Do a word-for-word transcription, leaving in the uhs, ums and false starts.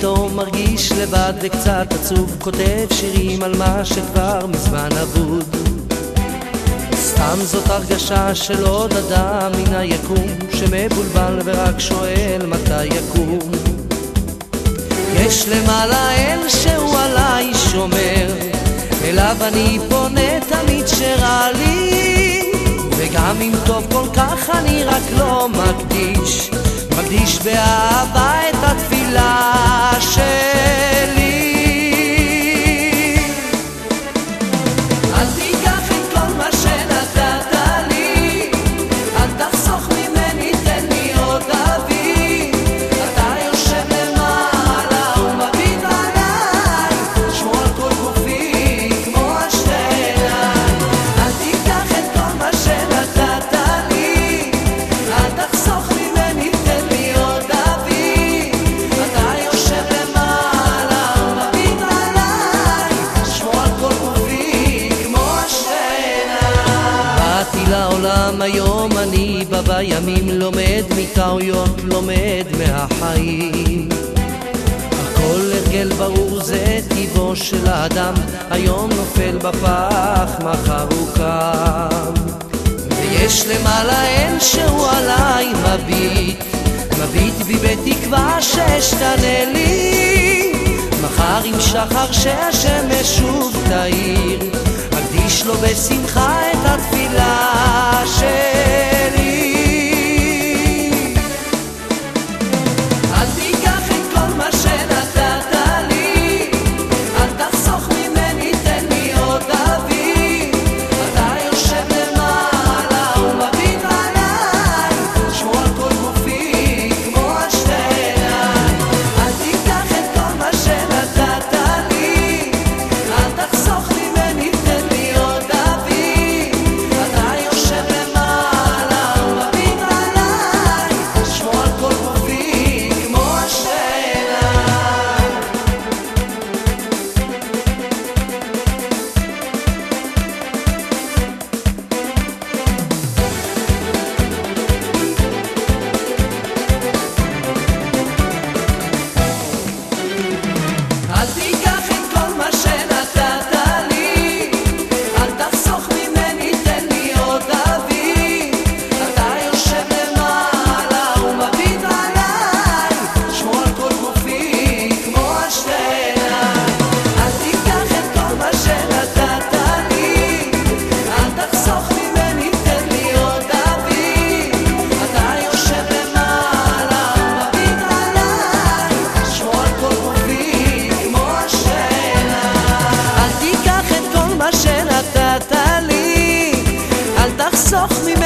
פתאום מרגיש לבד וקצת עצוב, כותב שירים על מה שכבר מזמן אבוד. סתם זאת הרגשה של עוד אדם מן היקום שמבולבל ורק שואל מתי יקום. יש למעלה אל שהוא עליי שומר, אליו אני פונה תמיד שרע לי, וגם אם טוב כל כך אני רק לא מקדיש, מקדיש באהבה את התפילה שלי. אל תיקח את כל מה שנתת לי, אל תחסוך ממני, תן לי עוד אבי. אתה יושב למעלה ומביט עליי, שמור על כל גופי כמו השתינה. אל תיקח את כל מה שנתת לי, אל תחסוך ממני, תן לי עוד אבי. אתה יושב למעלה ומביט עליי, שמור על כל גופי כמו השתינה. באתי לעולם היום אני בא בימים, לומד מטעויות, לומד מהחיים. הכל הרגל ברור, זה טבעו של האדם, היום נופל בפח, מחר הוא קם. ויש למעלה אין שהוא עליי מביט, מביט בי בתקווה שאשתנה לי. מחר עם שחר שהשמש שוב תאיר, אקדיש לו בשמחה את התפילה שלי. אל תיקח את כל מה שנתת לי, אל תחסוך ממני, תן לי עוד אבי. אתה יושב למעלה ומביט עליי, שמור על כל גופי כמו השתינה. אל תיקח את כל מה שנתת לי, אל תחסוך ממני, תן לי עוד אבי. אתה יושב למעלה ומביט עליי, שמור על כל גופי כמו השתינה. אל תיקח את כל מה שנתת לי, אל תחסוך ממני, תן לי עוד אבי. אתה יושב למעלה ומביט עליי, שמור על כל גופי כמו השתינה. אל תיקח את כל מה שנתת לי, אל תחסוך ממני, תן לי עוד אבי. אתה יושב למעלה ומביט עליי, שמור על כל גופי כמו השתינה. אל תיקח את כל מה שנתת לי, אל תחסוך ממני